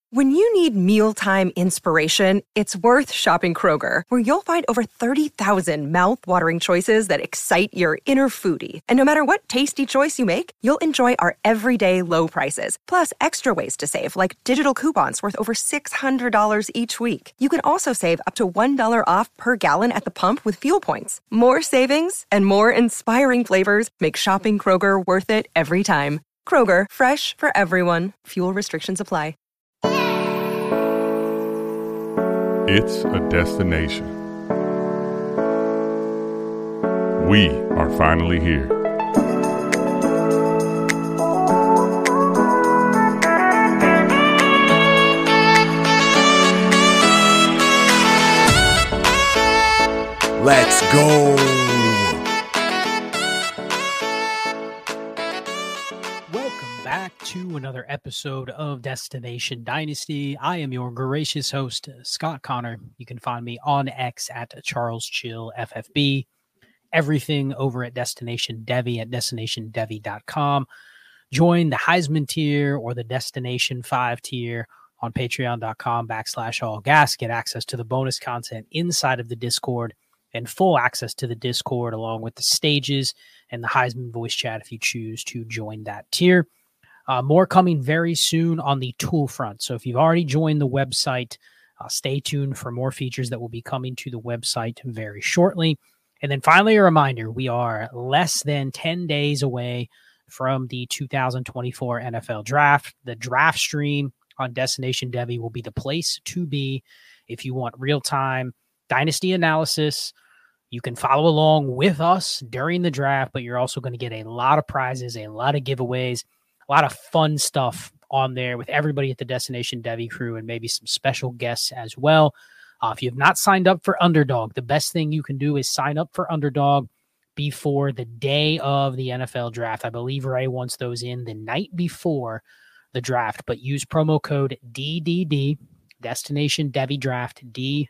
When you need mealtime inspiration, it's worth shopping Kroger, where you'll find over 30,000 mouth-watering choices that excite your inner foodie. And no matter what tasty choice you make, you'll enjoy our everyday low prices, plus extra ways to save, like digital coupons worth over $600 each week. You can also save up to $1 off per gallon at the pump with fuel points. More savings and more inspiring flavors make shopping Kroger worth it every time. Kroger, fresh for everyone. Fuel restrictions apply. It's a destination. We are finally here. Let's go. Back to another episode of Destination Dynasty. I am your gracious host, Scott Connor. You can find me on X at CharlesChillFFB. Everything over at Destination Devy at destinationdevy.com. Join the Heisman tier or the Destination 5 tier on patreon.com/allgas. Get access to the bonus content inside of the Discord and full access to the Discord along with the stages and the Heisman voice chat if you choose to join that tier. More coming very soon on the tool front. So if you've already joined the website, stay tuned for more features that will be coming to the website very shortly. And then finally, a reminder, we are less than 10 days away from the 2024 NFL Draft. The draft stream on Destination Devy will be the place to be if you want real-time dynasty analysis. You can follow along with us during the draft, but you're also going to get a lot of prizes, a lot of giveaways, a lot of fun stuff on there with everybody at the Destination Devy crew and maybe some special guests as well. If you have not signed up for Underdog, the best thing you can do is sign up for Underdog before the day of the NFL Draft. I believe Ray wants those in the night before the draft, but use promo code DDD, Destination Devy Draft,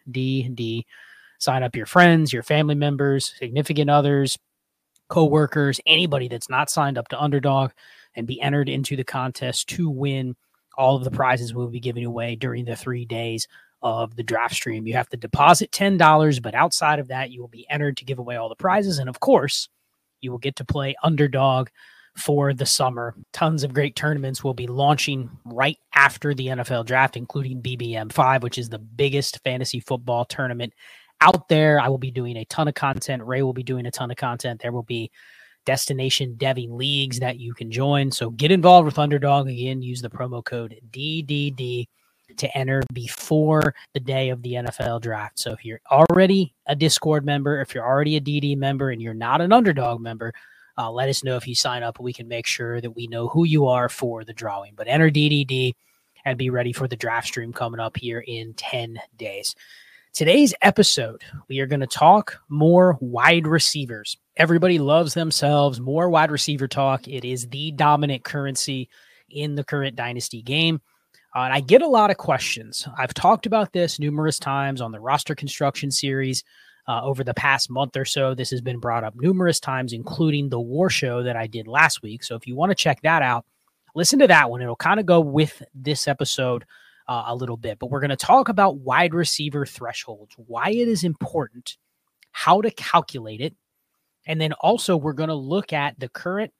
DDD. Sign up your friends, your family members, significant others, co-workers, anybody that's not signed up to Underdog, and be entered into the contest to win all of the prizes we'll be giving away during the 3 days of the draft stream. You have to deposit $10, but outside of that, you will be entered to give away all the prizes. And of course, you will get to play Underdog for the summer. Tons of great tournaments will be launching right after the NFL Draft, including BBM 5, which is the biggest fantasy football tournament out there. I will be doing a ton of content. Ray will be doing a ton of content. There will be Destination Devy leagues that you can join. So get involved with Underdog. Again, use the promo code DDD to enter before the day of the NFL Draft. So if you're already a Discord member, if you're already a DD member and you're not an Underdog member, let us know if you sign up. We can make sure that we know who you are for the drawing. But enter DDD and be ready for the draft stream coming up here in 10 days. Today's episode, we are going to talk more wide receivers. Everybody loves themselves, more wide receiver talk. It is the dominant currency in the current dynasty game. And I get a lot of questions. I've talked about this numerous times on the roster construction series over the past month or so. This has been brought up numerous times, including the war show that I did last week. So if you want to check that out, listen to that one. It'll kind of go with this episode a little bit, but we're going to talk about wide receiver thresholds, why it is important, how to calculate it, and then also we're going to look at the current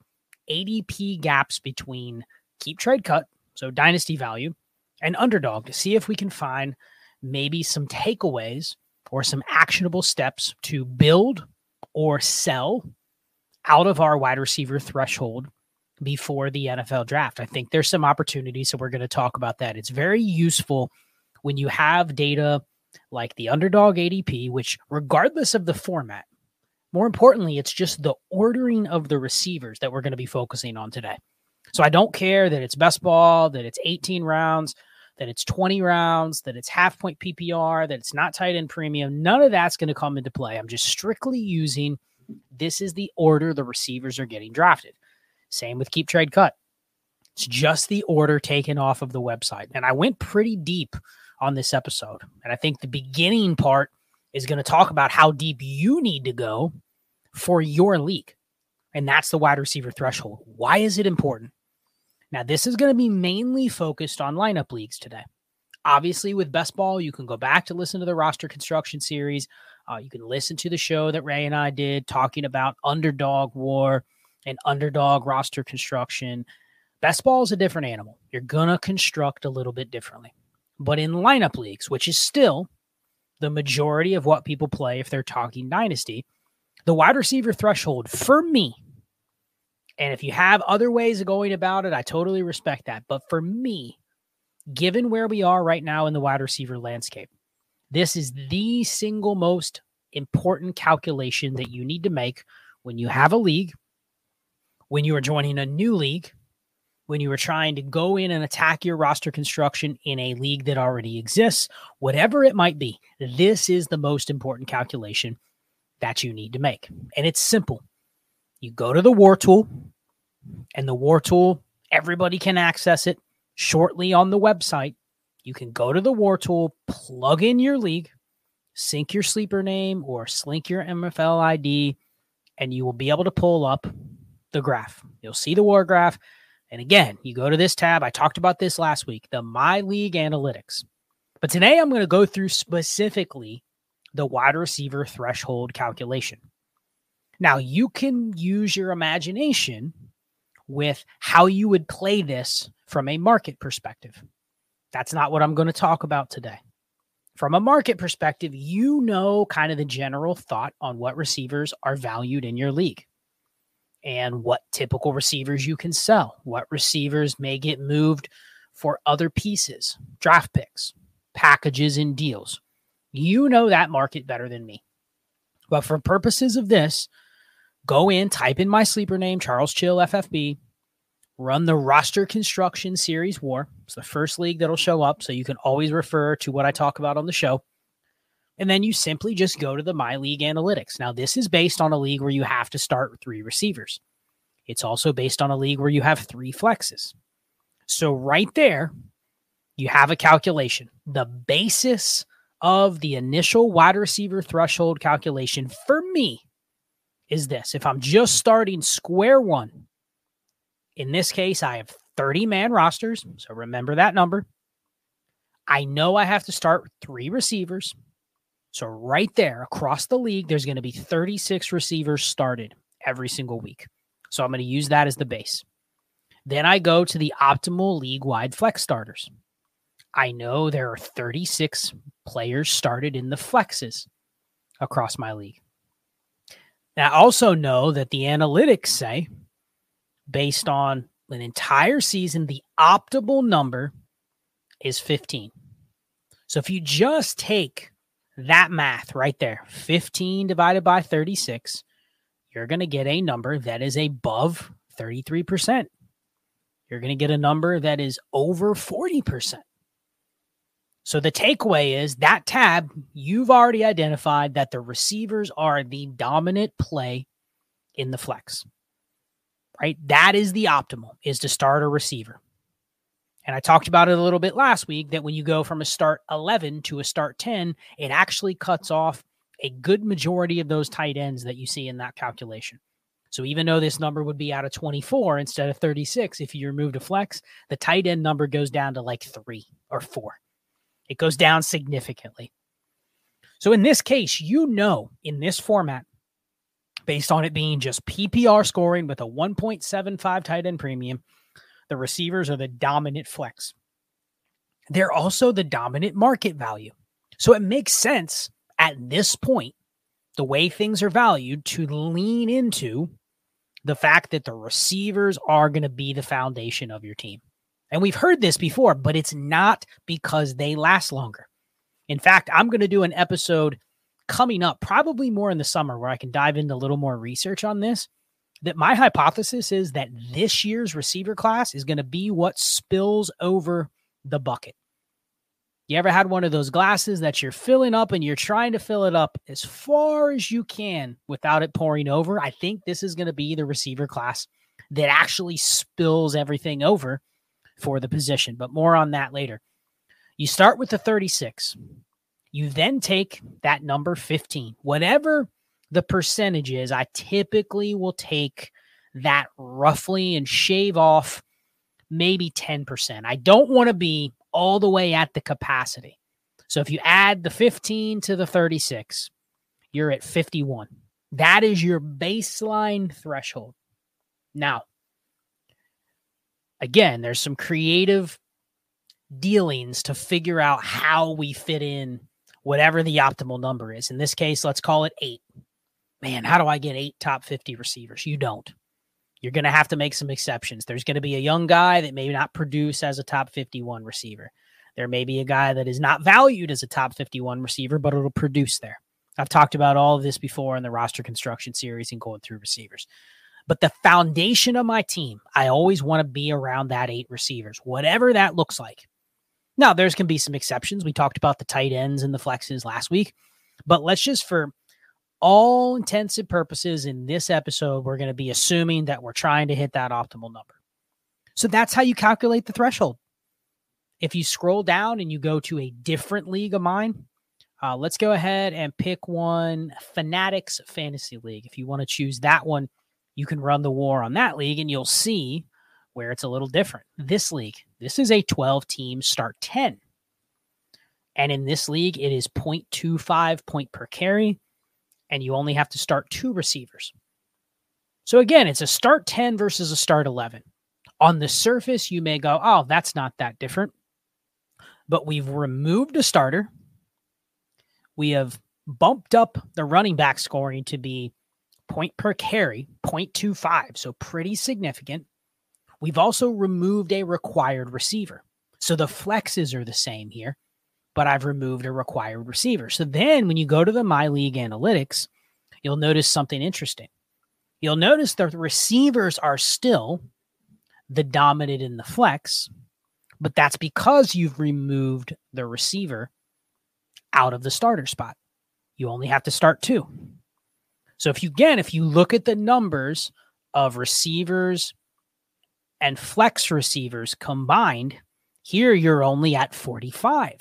ADP gaps between Keep Trade Cut, so dynasty value, and Underdog to see if we can find maybe some takeaways or some actionable steps to build or sell out of our wide receiver threshold before the NFL Draft. I think there's some opportunities, so we're going to talk about that. It's very useful when you have data like the Underdog ADP, which regardless of the format, more importantly, it's just the ordering of the receivers that we're going to be focusing on today. So I don't care that it's best ball, that it's 18 rounds, that it's 20 rounds, that it's half point PPR, that it's not tight end premium. None of that's going to come into play. I'm just strictly using this is the order the receivers are getting drafted. Same with Keep Trade Cut. It's just the order taken off of the website. And I went pretty deep on this episode. And I think the beginning part is going to talk about how deep you need to go for your league. And that's the wide receiver threshold. Why is it important? Now, this is going to be mainly focused on lineup leagues today. Obviously, with best ball, you can go back to listen to the roster construction series. You can listen to the show that Ray and I did talking about underdog war and underdog roster construction. Best ball is a different animal. You're going to construct a little bit differently. But in lineup leagues, which is still the majority of what people play if they're talking dynasty, the wide receiver threshold for me, and if you have other ways of going about it, I totally respect that. But for me, given where we are right now in the wide receiver landscape, this is the single most important calculation that you need to make when you have a league, when you are joining a new league, when you are trying to go in and attack your roster construction in a league that already exists, whatever it might be. This is the most important calculation that you need to make. And it's simple. You go to the War Tool, and the War Tool, everybody can access it shortly on the website. You can go to the War Tool, plug in your league, sync your sleeper name or slink your MFL ID, and you will be able to pull up the graph. You'll see the war graph. And again, you go to this tab. I talked about this last week, the My League Analytics. But today I'm going to go through specifically the wide receiver threshold calculation. Now, you can use your imagination with how you would play this from a market perspective. That's not what I'm going to talk about today. From a market perspective, you know kind of the general thought on what receivers are valued in your league and what typical receivers you can sell, what receivers may get moved for other pieces, draft picks, packages, and deals. You know that market better than me. But for purposes of this, go in, type in my sleeper name, Charles Chill FFB, run the roster construction series war. It's the first league that'll show up, so you can always refer to what I talk about on the show. And then you simply just go to the My League Analytics. Now, this is based on a league where you have to start with 3 receivers. It's also based on a league where you have 3 flexes. So right there, you have a calculation. The basis of the initial wide receiver threshold calculation for me is this. If I'm just starting square one, in this case, I have 30-man rosters, so remember that number. I know I have to start with 3 receivers. So right there, across the league, there's going to be 36 receivers started every single week. So I'm going to use that as the base. Then I go to the optimal league-wide flex starters. I know there are 36 players started in the flexes across my league. Now, I also know that the analytics say, based on an entire season, the optimal number is 15. So if you just take that math right there, 15 divided by 36, you're going to get a number that is above 33%. You're going to get a number that is over 40%. So the takeaway is that tab, you've already identified that the receivers are the dominant play in the flex, right? That is the optimal, is to start a receiver. And I talked about it a little bit last week that when you go from a start 11 to a start 10, it actually cuts off a good majority of those tight ends that you see in that calculation. So even though this number would be out of 24 instead of 36, if you remove a flex, the tight end number goes down to like 3 or 4. It goes down significantly. So in this case, you know, in this format, based on it being just PPR scoring with a 1.75 tight end premium, the receivers are the dominant flex. They're also the dominant market value. So it makes sense at this point, the way things are valued, to lean into the fact that the receivers are going to be the foundation of your team. And we've heard this before, but it's not because they last longer. In fact, I'm going to do an episode coming up, probably more in the summer, where I can dive into a little more research on this. That my hypothesis is that this year's receiver class is going to be what spills over the bucket. You ever had one of those glasses that you're filling up and you're trying to fill it up as far as you can without it pouring over? I think this is going to be the receiver class that actually spills everything over for the position, but more on that later. You start with the 36. You then take that number 15. Whatever the percentage is, I typically will take that roughly and shave off maybe 10%. I don't want to be all the way at the capacity. So if you add the 15 to the 36, you're at 51. That is your baseline threshold. Now, again, there's some creative dealings to figure out how we fit in whatever the optimal number is. In this case, let's call it 8. Man, how do I get 8 top 50 receivers? You don't. You're going to have to make some exceptions. There's going to be a young guy that may not produce as a top 51 receiver. There may be a guy that is not valued as a top 51 receiver, but it'll produce there. I've talked about all of this before in the roster construction series and going through receivers. But the foundation of my team, I always want to be around that 8 receivers, whatever that looks like. Now, there's going to be some exceptions. We talked about the tight ends and the flexes last week. But let's just, for all intents and purposes in this episode, we're going to be assuming that we're trying to hit that optimal number. So that's how you calculate the threshold. If you scroll down and you go to a different league of mine, let's go ahead and pick one, Fanatics Fantasy League. If you want to choose that one, you can run the war on that league and you'll see where it's a little different. This league, this is a 12-team start 10. And in this league, it is 0.25 point per carry, and you only have to start 2 receivers. So again, it's a start 10 versus a start 11. On the surface, you may go, oh, that's not that different. But we've removed a starter. We have bumped up the running back scoring to be point per carry, 0.25, so pretty significant. We've also removed a required receiver. So the flexes are the same here, but I've removed a required receiver. So then when you go to the My League analytics, you'll notice something interesting. You'll notice the receivers are still the dominant in the flex, but that's because you've removed the receiver out of the starter spot. You only have to start 2. So if you look at the numbers of receivers and flex receivers combined, here you're only at 45.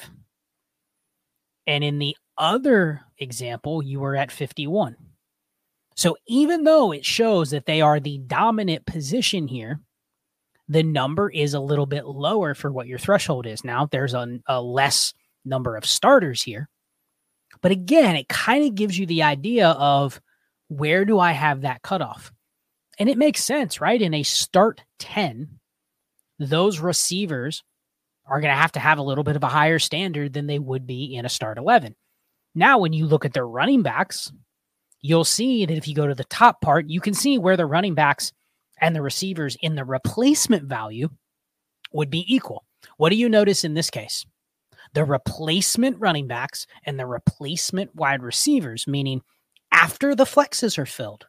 And in the other example, you were at 51. So even though it shows that they are the dominant position here, the number is a little bit lower for what your threshold is. Now, there's a less number of starters here. But again, it kind of gives you the idea of where do I have that cutoff? And it makes sense, right? In a start 10, those receivers are going to have a little bit of a higher standard than they would be in a start 11. Now, when you look at their running backs, you'll see that if you go to the top part, you can see where the running backs and the receivers in the replacement value would be equal. What do you notice in this case? The replacement running backs and the replacement wide receivers, meaning after the flexes are filled,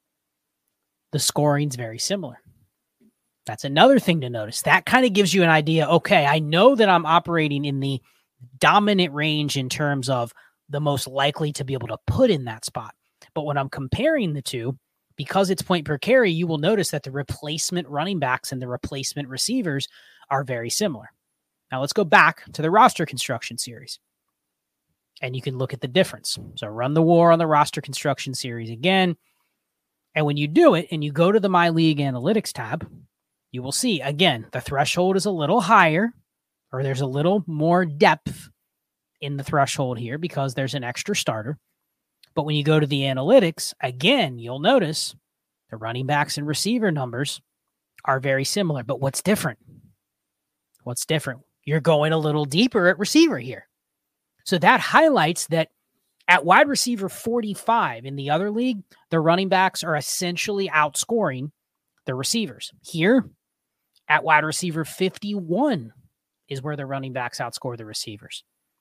the scoring's very similar. That's another thing to notice. That kind of gives you an idea. Okay, I know that I'm operating in the dominant range in terms of the most likely to be able to put in that spot. But when I'm comparing the two, because it's point per carry, you will notice that the replacement running backs and the replacement receivers are very similar. Now let's go back to the roster construction series. And you can look at the difference. So run the war on the roster construction series again. And when you do it and you go to the My League Analytics tab, you will see, again, the threshold is a little higher, or there's a little more depth in the threshold here because there's an extra starter. But when you go to the analytics, again, you'll notice the running backs and receiver numbers are very similar. But what's different? What's different? You're going a little deeper at receiver here. So that highlights that at wide receiver 45 in the other league, the running backs are essentially outscoring the receivers. Here, at wide receiver 51 is where the running backs outscore the receivers.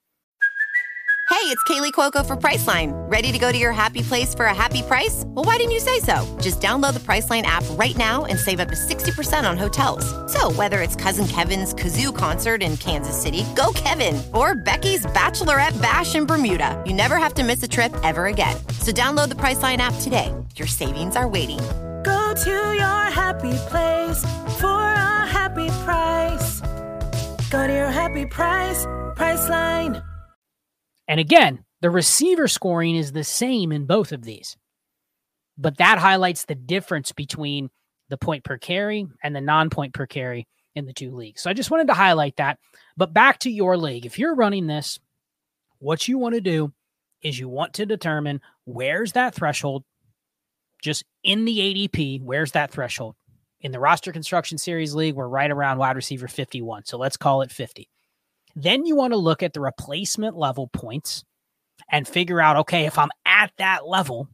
Hey, it's Kaylee Cuoco for Priceline. Ready to go to your happy place for a happy price? Well, why didn't you say so? Just download the Priceline app right now and save up to 60% on hotels. So whether it's Cousin Kevin's Kazoo Concert in Kansas City, go Kevin, or Becky's Bachelorette Bash in Bermuda, you never have to miss a trip ever again. So download the Priceline app today. Your savings are waiting. Go to your happy place for a happy price. Go to your happy price, Priceline. And again, the receiver scoring is the same in both of these. But that highlights the difference between the point per carry and the non-point per carry in the 2 leagues. So I just wanted to highlight that. But back to your league. If you're running this, what you want to do is you want to determine where's that threshold just in the ADP. Where's that threshold? In the Roster Construction Series League, we're right around wide receiver 51. So let's call it 50. Then you want to look at the replacement level points and figure out, okay, if I'm at that level,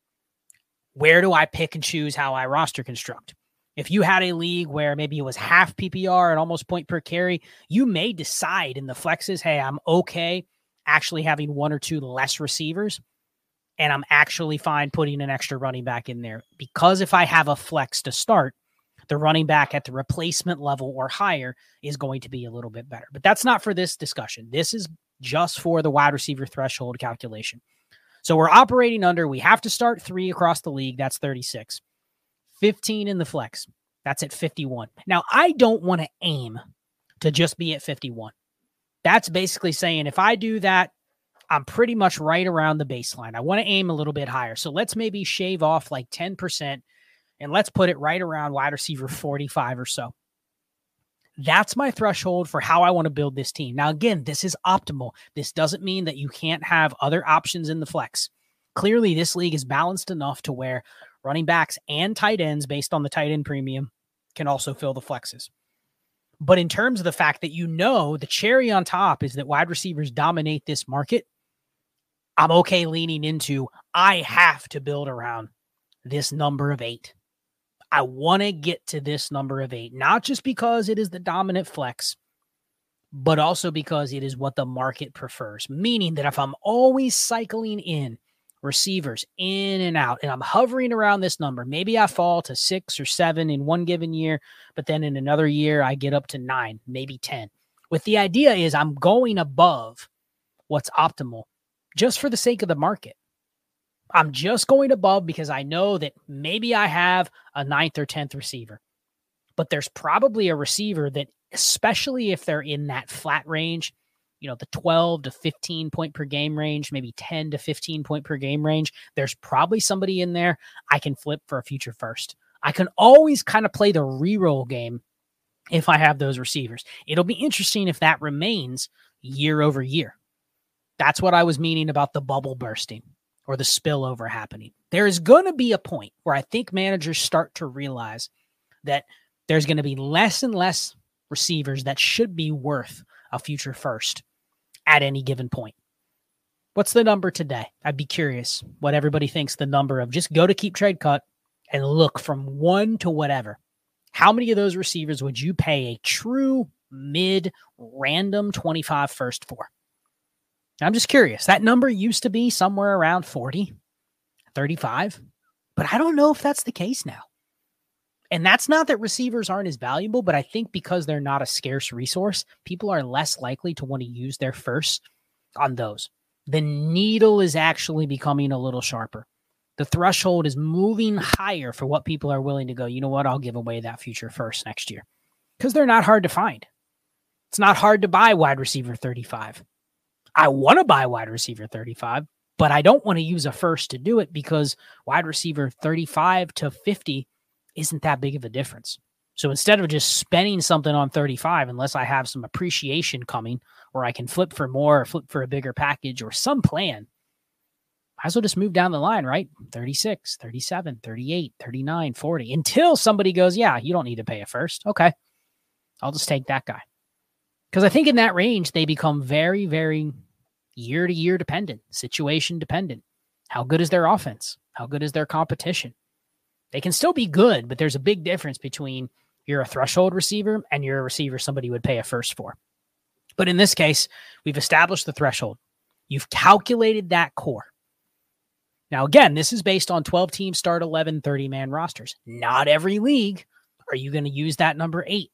where do I pick and choose how I roster construct? If you had a league where maybe it was half PPR and almost point per carry, you may decide in the flexes, hey, I'm okay actually having 1 or 2 less receivers, and I'm actually fine putting an extra running back in there. Because if I have a flex to start, the running back at the replacement level or higher is going to be a little bit better. But that's not for this discussion. This is just for the wide receiver threshold calculation. So we're operating under, we have to start 3 across the league. That's 36. 15 in the flex. That's at 51. Now, I don't want to aim to just be at 51. That's basically saying if I do that, I'm pretty much right around the baseline. I want to aim a little bit higher. So let's maybe shave off like 10% and let's put it right around wide receiver 45 or so. That's my threshold for how I want to build this team. Now, again, this is optimal. This doesn't mean that you can't have other options in the flex. Clearly, this league is balanced enough to where running backs and tight ends, based on the tight end premium, can also fill the flexes. But in terms of the fact that the cherry on top is that wide receivers dominate this market, I'm okay leaning into I have to build around this number of 8. I want to get to this number of 8, not just because it is the dominant flex, but also because it is what the market prefers. Meaning that if I'm always cycling in receivers in and out, and I'm hovering around this number, maybe I fall to 6 or 7 in one given year, but then in another year I get up to 9, maybe 10. With the idea is I'm going above what's optimal just for the sake of the market. I'm just going above because I know that maybe I have a 9th or 10th receiver, but there's probably a receiver that, especially if they're in that flat range, the 12 to 15 point per game range, maybe 10 to 15 point per game range, there's probably somebody in there I can flip for a future first. I can always kind of play the reroll game if I have those receivers. It'll be interesting if that remains year over year. That's what I was meaning about the bubble bursting or the spillover happening. There is going to be a point where I think managers start to realize that there's going to be less and less receivers that should be worth a future first at any given point. What's the number today? I'd be curious what everybody thinks the number of. Just go to Keep Trade Cut and look from 1 to whatever. How many of those receivers would you pay a true mid random 25 first for? I'm just curious. That number used to be somewhere around 40, 35, but I don't know if that's the case now. And that's not that receivers aren't as valuable, but I think because they're not a scarce resource, people are less likely to want to use their firsts on those. The needle is actually becoming a little sharper. The threshold is moving higher for what people are willing to go, you know what, I'll give away that future first next year. Because they're not hard to find. It's not hard to buy wide receiver 35. I want to buy wide receiver 35, but I don't want to use a first to do it because wide receiver 35 to 50 isn't that big of a difference. So instead of just spending something on 35, unless I have some appreciation coming or I can flip for more or flip for a bigger package or some plan, might as well just move down the line, right? 36, 37, 38, 39, 40, until somebody goes, yeah, you don't need to pay a first. Okay, I'll just take that guy. Because I think in that range, they become very, very year-to-year dependent, situation dependent. How good is their offense? How good is their competition? They can still be good, but there's a big difference between you're a threshold receiver and you're a receiver somebody would pay a first for. But in this case, we've established the threshold. You've calculated that core. Now, again, this is based on 12 teams start 11 30-man rosters. Not every league are you going to use that number 8.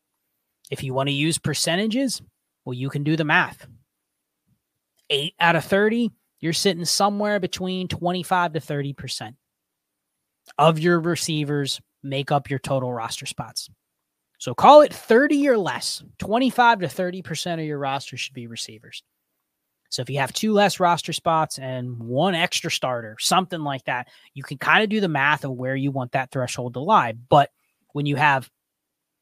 If you want to use percentages, well, you can do the math. 8 out of 30, you're sitting somewhere between 25 to 30% of your receivers make up your total roster spots. So call it 30 or less. 25 to 30% of your roster should be receivers. So if you have 2 less roster spots and 1 extra starter, something like that, you can kind of do the math of where you want that threshold to lie. But when you have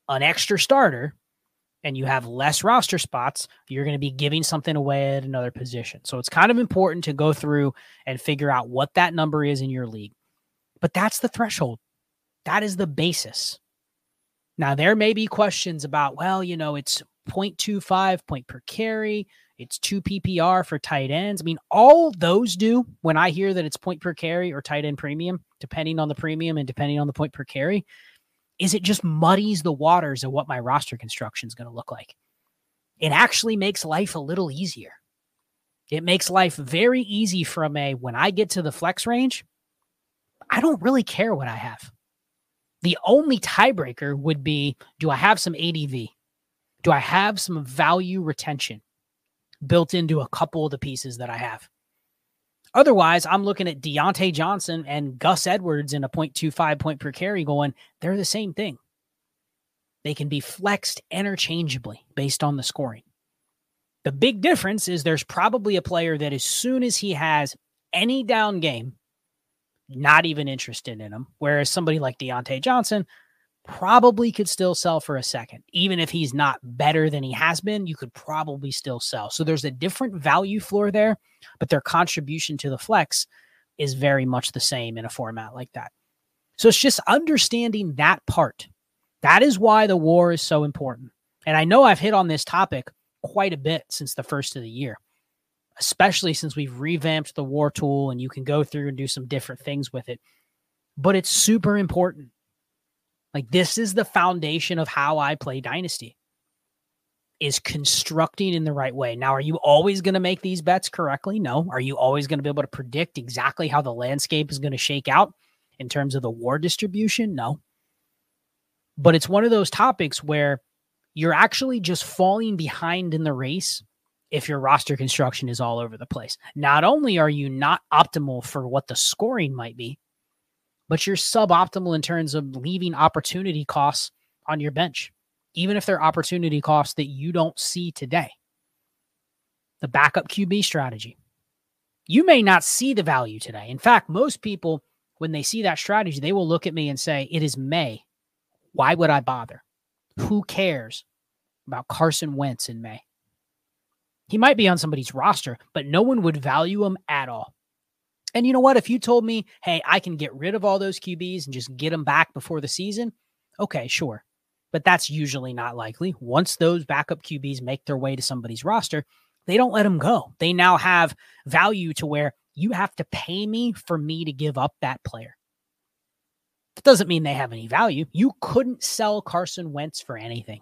an extra starter and you have less roster spots, you're going to be giving something away at another position. So it's kind of important to go through and figure out what that number is in your league. But that's the threshold. That is the basis. Now, there may be questions about, well, it's 0.25 point per carry. It's 2 PPR for tight ends. I mean, all those do when I hear that it's point per carry or tight end premium, depending on the premium and depending on the point per carry, is it just muddies the waters of what my roster construction is going to look like. It actually makes life a little easier. It makes life very easy from when I get to the flex range, I don't really care what I have. The only tiebreaker would be, do I have some ADV? Do I have some value retention built into a couple of the pieces that I have? Otherwise, I'm looking at Deontay Johnson and Gus Edwards in a 0.25 point per carry going, they're the same thing. They can be flexed interchangeably based on the scoring. The big difference is there's probably a player that as soon as he has any down game, not even interested in him, whereas somebody like Deontay Johnson probably could still sell for a second. Even if he's not better than he has been, you could probably still sell. So there's a different value floor there, but their contribution to the flex is very much the same in a format like that. So it's just understanding that part. That is why the WAR is so important. And I know I've hit on this topic quite a bit since the first of the year, especially since we've revamped the WAR tool and you can go through and do some different things with it. But it's super important. Like, this is the foundation of how I play Dynasty, is constructing in the right way. Now, are you always going to make these bets correctly? No. Are you always going to be able to predict exactly how the landscape is going to shake out in terms of the WAR distribution? No. But it's one of those topics where you're actually just falling behind in the race if your roster construction is all over the place. Not only are you not optimal for what the scoring might be, but you're suboptimal in terms of leaving opportunity costs on your bench, even if they're opportunity costs that you don't see today. The backup QB strategy. You may not see the value today. In fact, most people, when they see that strategy, they will look at me and say, it is May. Why would I bother? Who cares about Carson Wentz in May? He might be on somebody's roster, but no one would value him at all. And you know what? If you told me, hey, I can get rid of all those QBs and just get them back before the season, okay, sure. But that's usually not likely. Once those backup QBs make their way to somebody's roster, they don't let them go. They now have value to where you have to pay me for me to give up that player. That doesn't mean they have any value. You couldn't sell Carson Wentz for anything.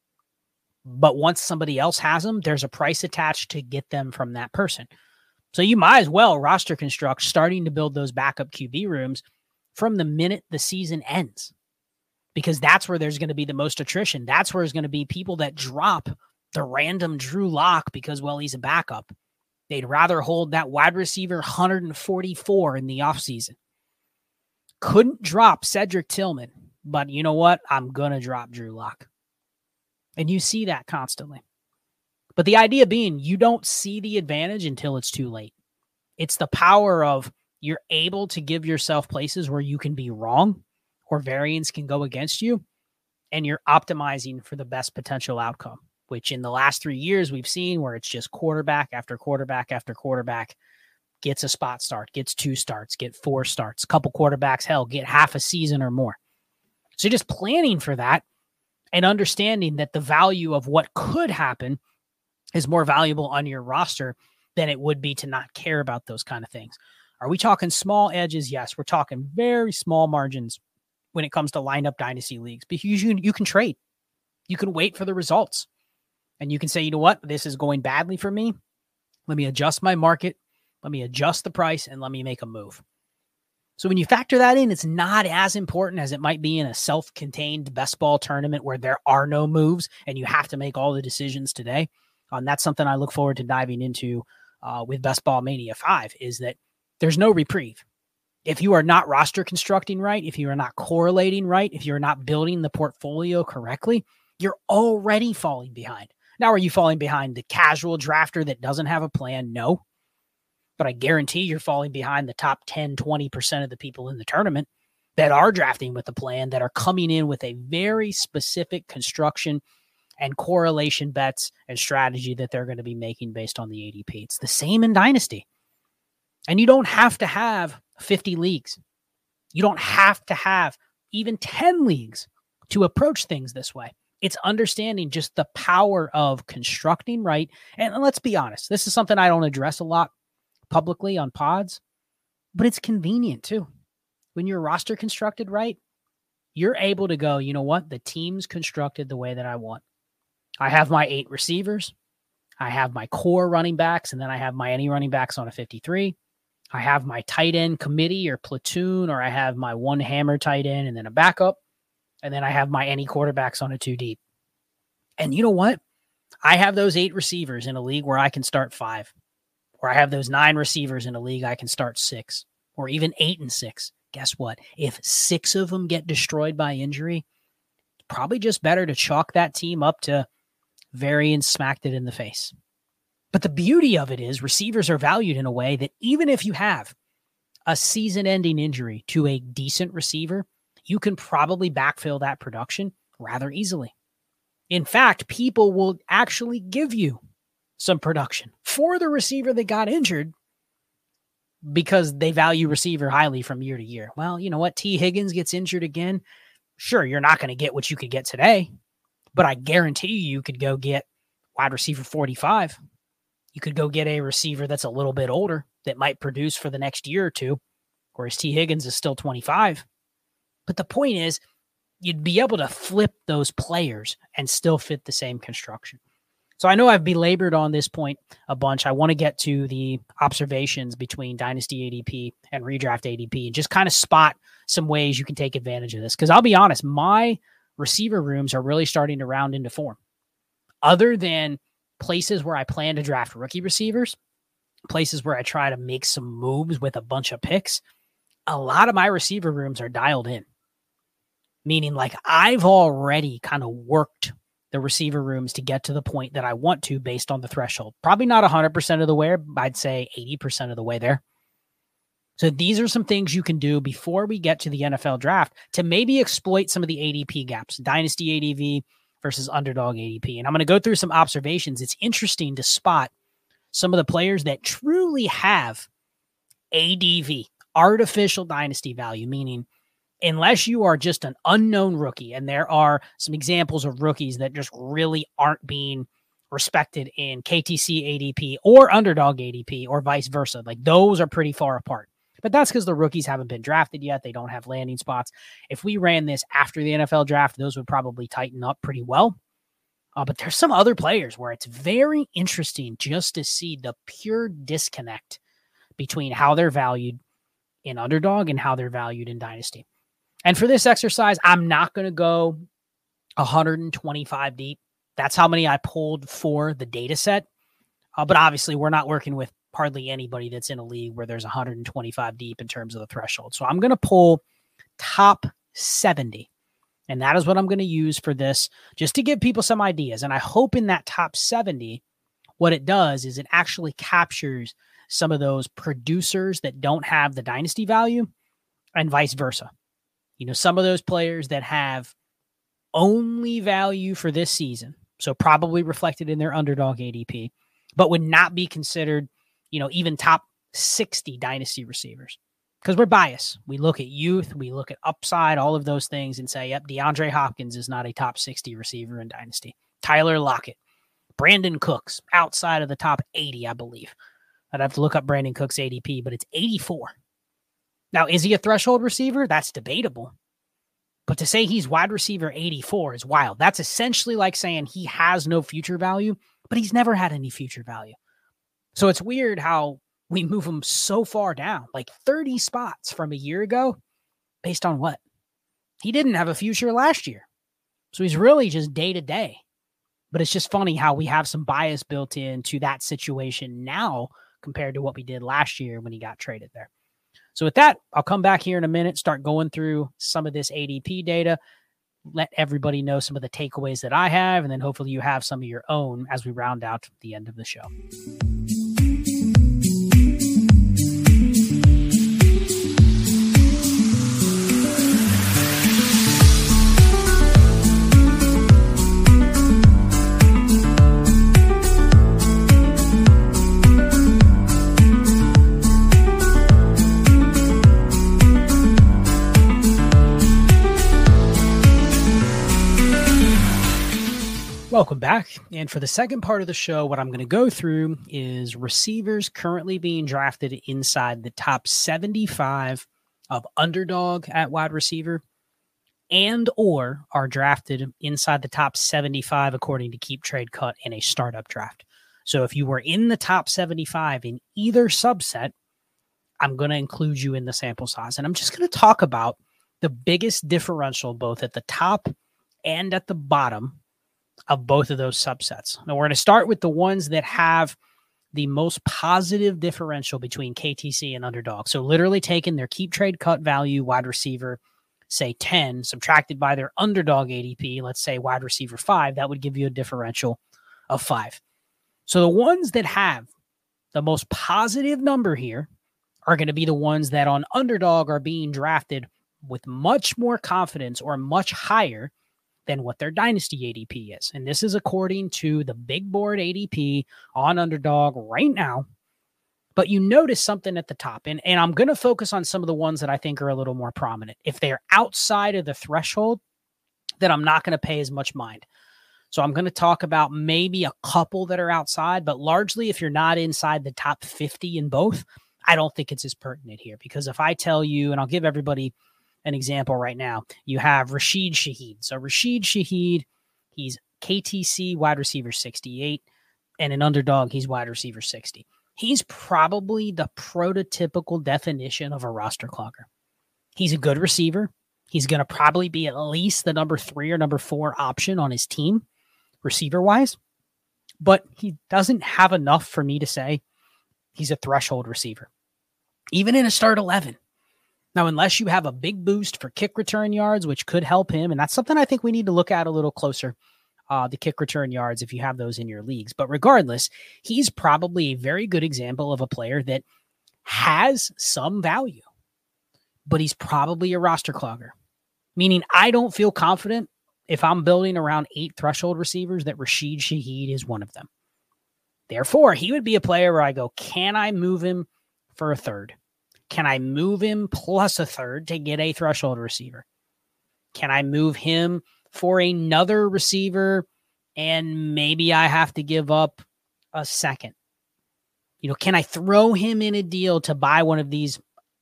But once somebody else has them, there's a price attached to get them from that person. So you might as well roster construct, starting to build those backup QB rooms from the minute the season ends, because that's where there's going to be the most attrition. That's where there's going to be people that drop the random Drew Lock because, well, he's a backup. They'd rather hold that wide receiver 144 in the offseason. Couldn't drop Cedric Tillman, but you know what? I'm going to drop Drew Lock. And you see that constantly. But the idea being, you don't see the advantage until it's too late. It's the power of you're able to give yourself places where you can be wrong or variance can go against you, and you're optimizing for the best potential outcome, which in the last 3 years we've seen where it's just quarterback after quarterback after quarterback gets a spot start, gets 2 starts, get 4 starts, couple quarterbacks, hell, get half a season or more. So just planning for that and understanding that the value of what could happen is more valuable on your roster than it would be to not care about those kind of things. Are we talking small edges? Yes, we're talking very small margins when it comes to lineup dynasty leagues. But you can trade. You can wait for the results. And you can say, you know what? This is going badly for me. Let me adjust my market. Let me adjust the price and let me make a move. So when you factor that in, it's not as important as it might be in a self-contained best ball tournament where there are no moves and you have to make all the decisions today. And that's something I look forward to diving into with Best Ball Mania 5, is that there's no reprieve. If you are not roster constructing right, if you are not correlating right, if you're not building the portfolio correctly, you're already falling behind. Now, are you falling behind the casual drafter that doesn't have a plan? No. But I guarantee you're falling behind the top 10, 20% of the people in the tournament that are drafting with the plan, that are coming in with a very specific construction and correlation bets and strategy that they're going to be making based on the ADP. It's the same in Dynasty. And you don't have to have 50 leagues. You don't have to have even 10 leagues to approach things this way. It's understanding just the power of constructing right. And let's be honest, this is something I don't address a lot publicly on pods, but it's convenient too. When your roster constructed right, you're able to go, you know what? The team's constructed the way that I want. I have my 8 receivers. I have my core running backs, and then I have my any running backs on a 53. I have my tight end committee or platoon, or I have my one hammer tight end and then a backup. And then I have my any quarterbacks on a 2 deep. And you know what? I have those 8 receivers in a league where I can start 5. Or I have those 9 receivers in a league I can start 6. Or even 8 and 6. Guess what? If 6 of them get destroyed by injury, it's probably just better to chalk that team up to Varian smacked it in the face. But the beauty of it is receivers are valued in a way that even if you have a season-ending injury to a decent receiver, you can probably backfill that production rather easily. In fact, people will actually give you some production for the receiver that got injured because they value receiver highly from year to year. Well, you know what? T. Higgins gets injured again. Sure, you're not going to get what you could get today, but I guarantee you could go get wide receiver 45. You could go get a receiver that's a little bit older that might produce for the next year or two, whereas T. Higgins is still 25. But the point is, you'd be able to flip those players and still fit the same construction. So I know I've belabored on this point a bunch. I want to get to the observations between Dynasty ADP and Redraft ADP and just kind of spot some ways you can take advantage of this. Because I'll be honest, my receiver rooms are really starting to round into form. Other than places where I plan to draft rookie receivers, places where I try to make some moves with a bunch of picks, a lot of my receiver rooms are dialed in. Meaning like I've already kind of worked the receiver rooms to get to the point that I want to based on the threshold. Probably not 100% of the way, but I'd say 80% of the way there. So these are some things you can do before we get to the NFL draft to maybe exploit some of the ADP gaps, Dynasty ADV versus Underdog ADP. And I'm going to go through some observations. It's interesting to spot some of the players that truly have ADV, artificial dynasty value, meaning unless you are just an unknown rookie, and there are some examples of rookies that just really aren't being respected in KTC ADP or Underdog ADP or vice versa. Like those are pretty far apart. But that's because the rookies haven't been drafted yet. They don't have landing spots. If we ran this after the NFL draft, those would probably tighten up pretty well. But there's some other players where it's very interesting just to see the pure disconnect between how they're valued in Underdog and how they're valued in Dynasty. And for this exercise, I'm not going to go 125 deep. That's how many I pulled for the data set. But obviously, we're not working with hardly anybody that's in a league where there's 125 deep in terms of the threshold. So I'm going to pull top 70. And that is what I'm going to use for this, just to give people some ideas. And I hope in that top 70, what it does is it actually captures some of those producers that don't have the dynasty value and vice versa. You know, some of those players that have only value for this season, so probably reflected in their Underdog ADP, but would not be considered, you know, even top 60 dynasty receivers. Because we're biased. We look at youth, we look at upside, all of those things and say, yep, DeAndre Hopkins is not a top 60 receiver in dynasty. Tyler Lockett, Brandon Cooks, outside of the top 80, I believe. I'd have to look up Brandon Cooks' ADP, but it's 84. Now, is he a threshold receiver? That's debatable. But to say he's wide receiver 84 is wild. That's essentially like saying he has no future value, but he's never had any future value. So it's weird how we move him so far down, like 30 spots from a year ago, based on what? He didn't have a future last year. So he's really just day to day. But it's just funny how we have some bias built into that situation now compared to what we did last year when he got traded there. So with that, I'll come back here in a minute, start going through some of this ADP data, let everybody know some of the takeaways that I have, and then hopefully you have some of your own as we round out the end of the show. Welcome back. And for the second part of the show, what I'm going to go through is receivers currently being drafted inside the top 75 of Underdog at wide receiver and or are drafted inside the top 75 according to Keep Trade Cut in a startup draft. So if you were in the top 75 in either subset, I'm going to include you in the sample size. And I'm just going to talk about the biggest differential both at the top and at the bottom of both of those subsets. Now we're going to start with the ones that have the most positive differential between KTC and Underdog. So literally taking their Keep Trade Cut value wide receiver, say 10, subtracted by their Underdog ADP, let's say wide receiver 5, that would give you a differential of 5. So the ones that have the most positive number here are going to be the ones that on Underdog are being drafted with much more confidence or much higher than what their dynasty ADP is. And this is according to the big board ADP on Underdog right now. But you notice something at the top, and I'm going to focus on some of the ones that I think are a little more prominent. If they're outside of the threshold, then I'm not going to pay as much mind. So I'm going to talk about maybe a couple that are outside, but largely if you're not inside the top 50 in both, I don't think it's as pertinent here. Because if I tell you, and I'll give everybody an example right now, you have Rashid Shaheed. So Rashid Shaheed, he's KTC wide receiver 68, and an Underdog, he's wide receiver 60. He's probably the prototypical definition of a roster clogger. He's a good receiver. He's going to probably be at least the number 3 or number 4 option on his team, receiver-wise. But he doesn't have enough for me to say he's a threshold receiver, even in a start 11. Now, unless you have a big boost for kick return yards, which could help him, and that's something I think we need to look at a little closer, the kick return yards, if you have those in your leagues. But regardless, he's probably a very good example of a player that has some value, but he's probably a roster clogger, meaning I don't feel confident if I'm building around 8 threshold receivers that Rashid Shaheed is one of them. Therefore, he would be a player where I go, can I move him for a third? Can I move him plus a third to get a threshold receiver? Can I move him for another receiver and maybe I have to give up a second? You know, can I throw him in a deal to buy one of these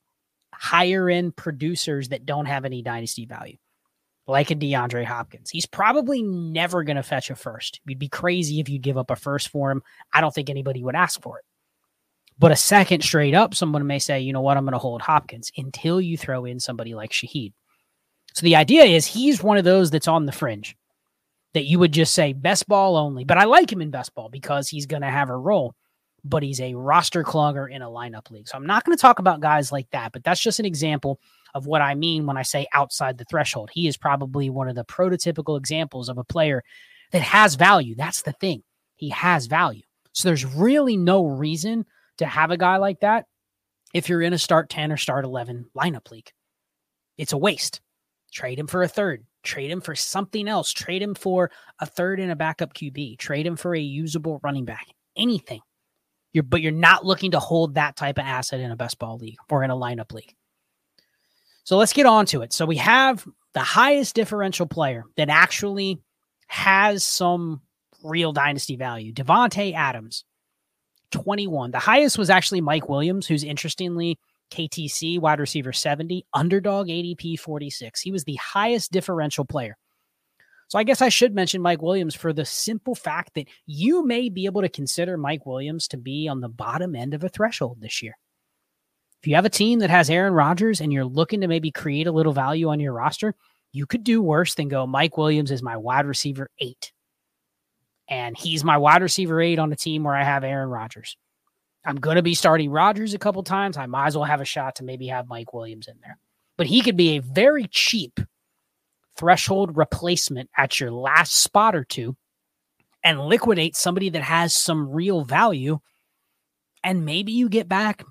higher end producers that don't have any dynasty value, like a DeAndre Hopkins? He's probably never going to fetch a first. You'd be crazy if you give up a first for him. I don't think anybody would ask for it. But a second straight up, someone may say, you know what, I'm going to hold Hopkins until you throw in somebody like Shaheed. So the idea is he's one of those that's on the fringe that you would just say best ball only. But I like him in best ball because he's going to have a role, but he's a roster clogger in a lineup league. So I'm not going to talk about guys like that, but that's just an example of what I mean when I say outside the threshold. He is probably one of the prototypical examples of a player that has value. That's the thing. He has value. So there's really no reason to have a guy like that if you're in a start 10 or start 11 lineup league. It's a waste. Trade him for a third. Trade him for something else. Trade him for a third and a backup QB. Trade him for a usable running back. Anything. But you're not looking to hold that type of asset in a best ball league or in a lineup league. So let's get on to it. So we have the highest differential player that actually has some real dynasty value. Davante Adams, 21. The highest was actually Mike Williams, who's interestingly KTC wide receiver 70, Underdog ADP 46. He was the highest differential player. So I guess I should mention Mike Williams for the simple fact that you may be able to consider Mike Williams to be on the bottom end of a threshold this year. If you have a team that has Aaron Rodgers and you're looking to maybe create a little value on your roster, you could do worse than go, Mike Williams is my wide receiver 8. And he's my wide receiver 8 on a team where I have Aaron Rodgers. I'm going to be starting Rodgers a couple times. I might as well have a shot to maybe have Mike Williams in there. But he could be a very cheap threshold replacement at your last spot or two and liquidate somebody that has some real value. And maybe you get back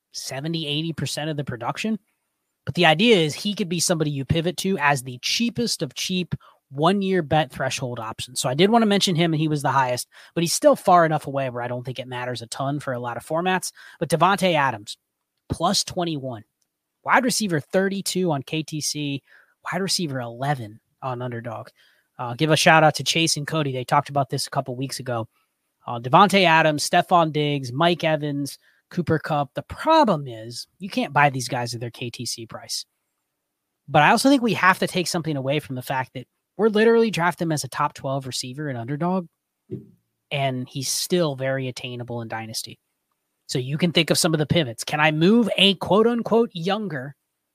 70, 80% of the production. But the idea is he could be somebody you pivot to as the cheapest of cheap 1-year bet threshold options. So I did want to mention him, and he was the highest, but he's still far enough away where I don't think it matters a ton for a lot of formats. But Davante Adams, plus 21. Wide receiver 32 on KTC, wide receiver 11 on Underdog. Give a shout out to Chase and Cody. They talked about this a couple weeks ago. Devontae Adams, Stephon Diggs, Mike Evans, Cooper Kupp. The problem is you can't buy these guys at their KTC price. But I also think we have to take something away from the fact that we're literally drafting him as a top 12 receiver in Underdog, and he's still very attainable in Dynasty. So you can think of some of the pivots. Can I move a quote-unquote younger,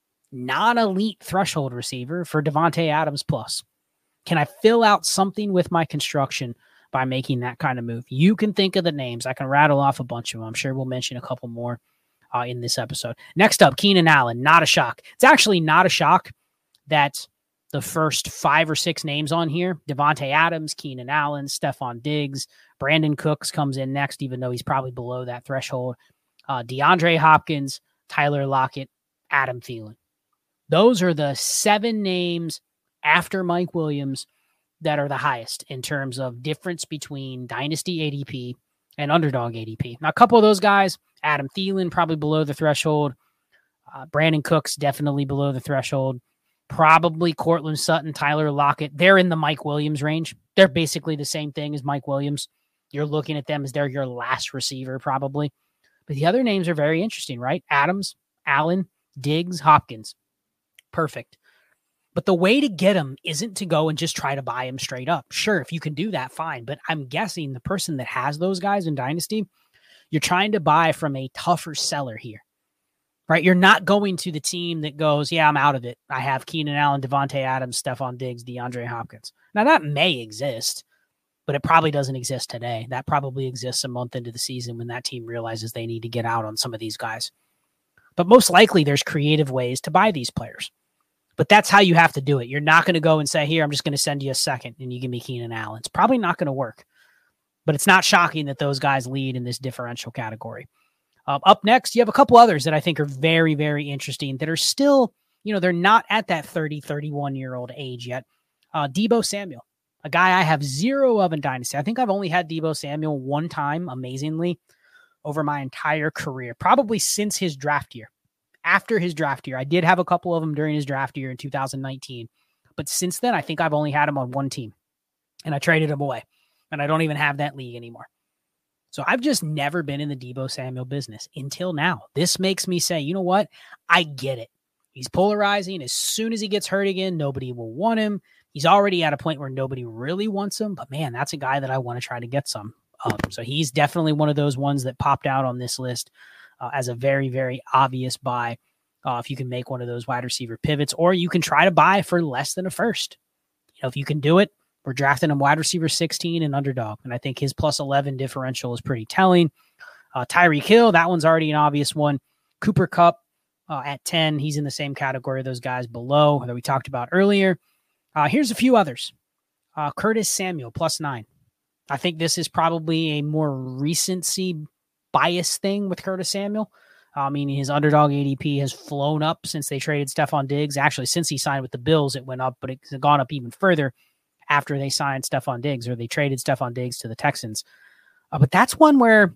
non-elite threshold receiver for Devontae Adams plus? Can I fill out something with my construction by making that kind of move? You can think of the names. I can rattle off a bunch of them. I'm sure we'll mention a couple more in this episode. Next up, Keenan Allen. Not a shock. It's actually not a shock that the first 5 or 6 names on here, Devontae Adams, Keenan Allen, Stephon Diggs, Brandon Cooks comes in next, even though he's probably below that threshold. DeAndre Hopkins, Tyler Lockett, Adam Thielen. Those are the 7 names after Mike Williams that are the highest in terms of difference between Dynasty ADP and Underdog ADP. Now, a couple of those guys, Adam Thielen, probably below the threshold. Brandon Cooks, definitely below the threshold. Probably Courtland Sutton, Tyler Lockett. They're in the Mike Williams range. They're basically the same thing as Mike Williams. You're looking at them as they're your last receiver, probably. But the other names are very interesting, right? Adams, Allen, Diggs, Hopkins. Perfect. But the way to get them isn't to go and just try to buy them straight up. Sure, if you can do that, fine. But I'm guessing the person that has those guys in Dynasty, you're trying to buy from a tougher seller here, right? You're not going to the team that goes, yeah, I'm out of it. I have Keenan Allen, Devontae Adams, Stephon Diggs, DeAndre Hopkins. Now, that may exist, but it probably doesn't exist today. That probably exists a month into the season when that team realizes they need to get out on some of these guys. But most likely, there's creative ways to buy these players. But that's how you have to do it. You're not going to go and say, here, I'm just going to send you a second and you give me Keenan Allen. It's probably not going to work. But it's not shocking that those guys lead in this differential category. Up next, you have a couple others that I think are very, very interesting that are still, they're not at that 30, 31-year-old age yet. Deebo Samuel, a guy I have 0 of in Dynasty. I think I've only had Deebo Samuel one time, amazingly, over my entire career, probably since his draft year. After his draft year, I did have a couple of them during his draft year in 2019. But since then, I think I've only had him on one team. And I traded him away. And I don't even have that league anymore. So I've just never been in the Deebo Samuel business until now. This makes me say, you know what? I get it. He's polarizing. As soon as he gets hurt again, nobody will want him. He's already at a point where nobody really wants him. But man, that's a guy that I want to try to get some of. So he's definitely one of those ones that popped out on this list as a very, very obvious buy if you can make one of those wide receiver pivots, or you can try to buy for less than a first. If you can do it, we're drafting him wide receiver 16 and Underdog, and I think his plus 11 differential is pretty telling. Tyreek Hill, that one's already an obvious one. Cooper Kupp at 10, he's in the same category of those guys below that we talked about earlier. Here's a few others. Curtis Samuel, plus 9. I think this is probably a more recency bias thing with Curtis Samuel. His Underdog ADP has flown up since they traded Stephon Diggs. Actually, since he signed with the Bills, it went up, but it's gone up even further after they signed Stephon Diggs, or they traded Stephon Diggs to the Texans. But that's one where,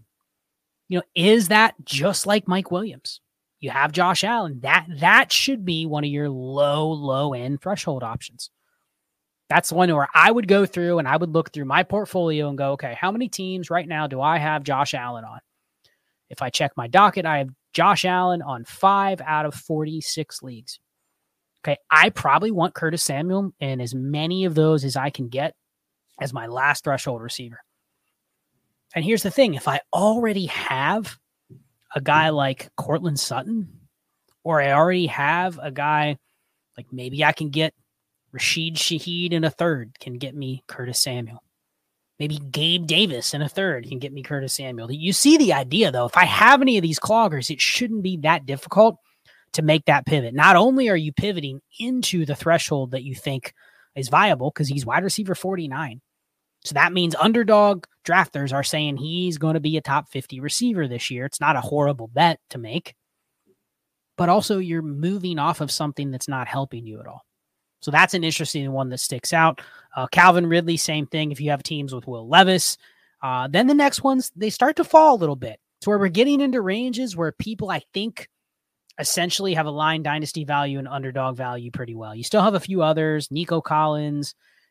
is that just like Mike Williams? You have Josh Allen. That should be one of your low end threshold options. That's one where I would go through and I would look through my portfolio and go, okay, how many teams right now do I have Josh Allen on? If I check my docket, I have Josh Allen on 5 out of 46 leagues. Okay, I probably want Curtis Samuel in as many of those as I can get as my last threshold receiver. And here's the thing. If I already have a guy like Courtland Sutton, or I already have a guy like maybe I can get Rashid Shaheed in a third, can get me Curtis Samuel. Maybe Gabe Davis in a third can get me Curtis Samuel. You see the idea, though. If I have any of these cloggers, it shouldn't be that difficult to make that pivot. Not only are you pivoting into the threshold that you think is viable, because he's wide receiver 49. So that means Underdog drafters are saying he's going to be a top 50 receiver this year. It's not a horrible bet to make. But also you're moving off of something that's not helping you at all. So that's an interesting one that sticks out. Calvin Ridley, same thing. If you have teams with Will Levis, then the next ones, they start to fall a little bit. So where we're getting into ranges where people, I think, essentially have aligned dynasty value and Underdog value pretty well. You still have a few others, Nico Collins,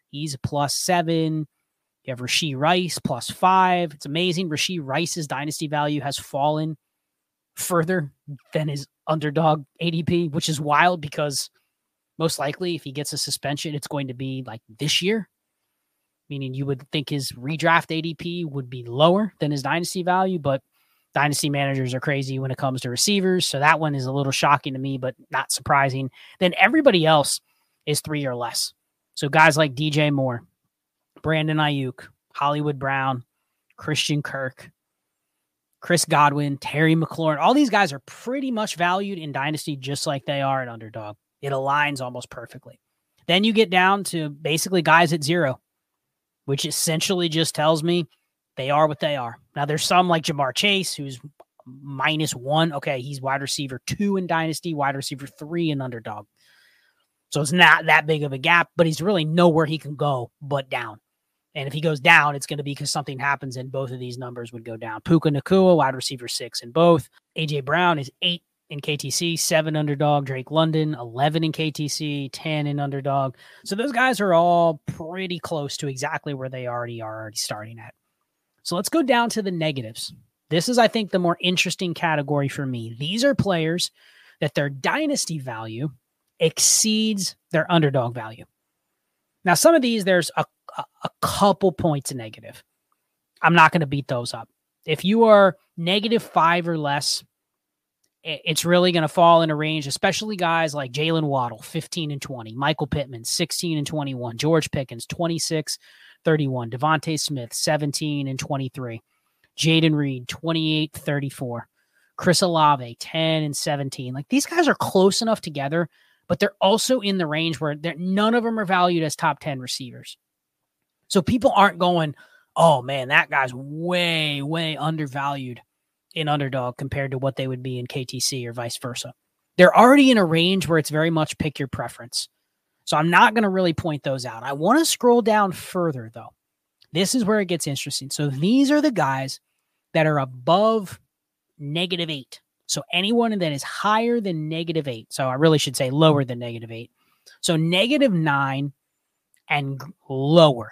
He's a +7. You have Rashee Rice +5. It's amazing. Rashee Rice's dynasty value has fallen further than his underdog ADP, which is wild because most likely if he gets a suspension, it's going to be like this year, meaning you would think his redraft ADP would be lower than his dynasty value, but dynasty managers are crazy when it comes to receivers. So that one is a little shocking to me, but not surprising. Then everybody else is 3 or less. So guys like DJ Moore, Brandon Ayuk, Hollywood Brown, Christian Kirk, Chris Godwin, Terry McLaurin, all these guys are pretty much valued in dynasty just like they are at underdog. It aligns almost perfectly. Then you get down to basically guys at 0, which essentially just tells me they are what they are. Now there's some like Jamar Chase who's -1. Okay, he's wide receiver 2 in dynasty, wide receiver 3 in underdog. So it's not that big of a gap, but he's really nowhere he can go but down. And if he goes down, it's going to be because something happens and both of these numbers would go down. Puka Nacua, wide receiver 6 in both. A.J. Brown is 8 in KTC, 7 underdog. Drake London, 11 in KTC, 10 in underdog. So those guys are all pretty close to exactly where they already are starting at. So let's go down to the negatives. This is, I think, the more interesting category for me. These are players that their dynasty value exceeds their underdog value. Now, some of these, there's a couple points negative. I'm not going to beat those up. If you are -5 or less, it's really going to fall in a range, especially guys like Jalen Waddle, 15 and 20, Michael Pittman, 16 and 21, George Pickens, 26, 31, Devontae Smith, 17 and 23, Jaden Reed, 28, 34, Chris Olave, 10 and 17. Like these guys are close enough together, but they're also in the range where none of them are valued as top 10 receivers. So people aren't going, oh man, that guy's way, way undervalued in underdog compared to what they would be in KTC or vice versa. They're already in a range where it's very much pick your preference. So I'm not going to really point those out. I want to scroll down further though. This is where it gets interesting. So these are the guys that are above -8. So anyone that is higher than -8. So I really should say lower than -8. So -9 and lower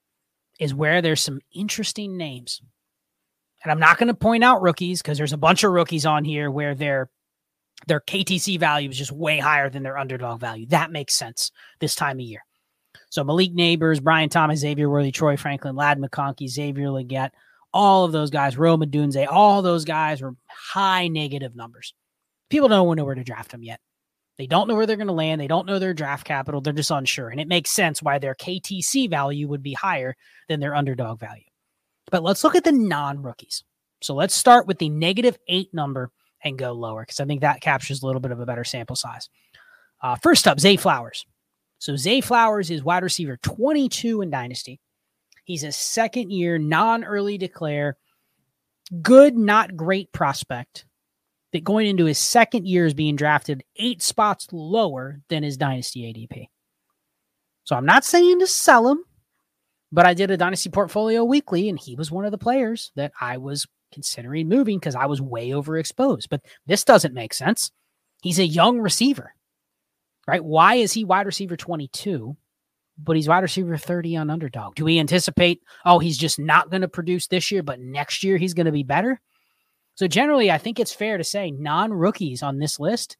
is where there's some interesting names. And I'm not going to point out rookies because there's a bunch of rookies on here where their KTC value is just way higher than their underdog value. That makes sense this time of year. So Malik Neighbors, Brian Thomas, Xavier Worthy, Troy Franklin, Ladd McConkey, Xavier Legette, all of those guys, Rome Odunze, all those guys are high negative numbers. People don't know where to draft them yet. They don't know where they're going to land. They don't know their draft capital. They're just unsure. And it makes sense why their KTC value would be higher than their underdog value. But let's look at the non-rookies. So let's start with the -8 number and go lower because I think that captures a little bit of a better sample size. First up, Zay Flowers. So Zay Flowers is wide receiver 22 in Dynasty. He's a second-year, non-early declare, good, not great prospect that going into his second year is being drafted 8 spots lower than his Dynasty ADP. So I'm not saying to sell him, but I did a Dynasty Portfolio Weekly, and he was one of the players that I was considering moving because I was way overexposed. But this doesn't make sense. He's a young receiver, right? Why is he wide receiver 22, but he's wide receiver 30 on underdog? Do we anticipate, he's just not going to produce this year, but next year he's going to be better? So generally, I think it's fair to say non-rookies on this list,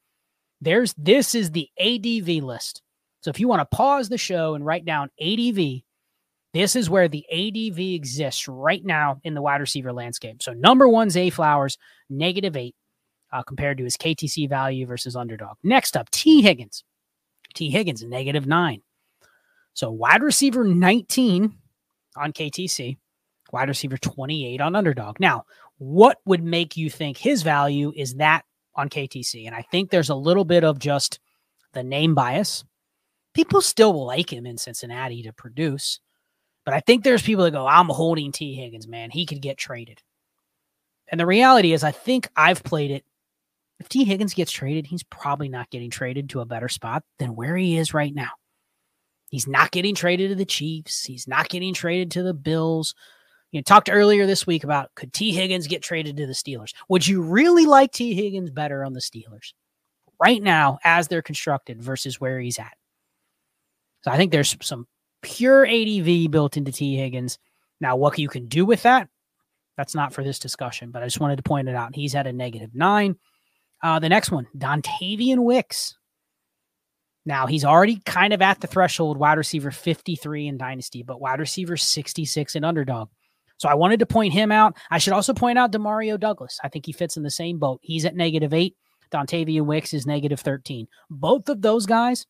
this is the ADV list. So if you want to pause the show and write down ADV, this is where the ADV exists right now in the wide receiver landscape. So number 1, Zay Flowers, -8 compared to his KTC value versus underdog. Next up, T. Higgins. T. Higgins, -9. So wide receiver 19 on KTC, wide receiver 28 on underdog. Now, what would make you think his value is that on KTC? And I think there's a little bit of just the name bias. People still like him in Cincinnati to produce, but I think there's people that go, I'm holding T. Higgins, man. He could get traded. And the reality is, I think I've played it. If T. Higgins gets traded, he's probably not getting traded to a better spot than where he is right now. He's not getting traded to the Chiefs. He's not getting traded to the Bills. You talked earlier this week about, could T. Higgins get traded to the Steelers? Would you really like T. Higgins better on the Steelers right now as they're constructed versus where he's at? So I think there's some Pure ADV built into T. Higgins. Now, what you can do with that, that's not for this discussion, but I just wanted to point it out. He's at a -9. The next one, Dontavian Wicks. Now, he's already kind of at the threshold, wide receiver 53 in Dynasty, but wide receiver 66 in Underdog. So I wanted to point him out. I should also point out Demario Douglas. I think he fits in the same boat. He's at -8. Dontavian Wicks is -13. Both of those guys,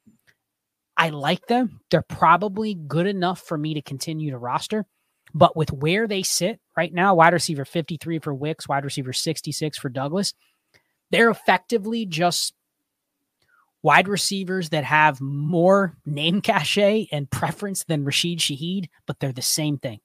I like them. They're probably good enough for me to continue to roster. But with where they sit right now, wide receiver 53 for Wicks, wide receiver 66 for Douglas, they're effectively just wide receivers that have more name cachet and preference than Rashid Shaheed, but they're the same thing.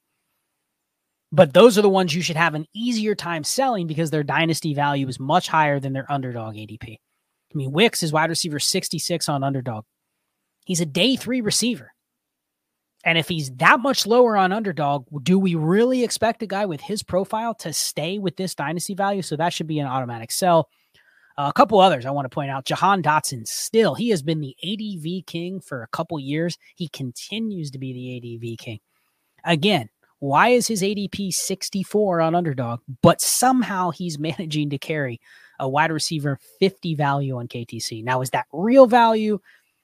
But those are the ones you should have an easier time selling because their dynasty value is much higher than their Underdog ADP. I mean, Wicks is wide receiver 66 on Underdog. He's a day 3 receiver. And if he's that much lower on Underdog, do we really expect a guy with his profile to stay with this dynasty value? So that should be an automatic sell. A couple others I want to point out. Jahan Dotson, still, he has been the ADV king for a couple years. He continues to be the ADV king. Again, why is his ADP 64 on Underdog, but somehow he's managing to carry a wide receiver 50 value on KTC? Now, is that real value?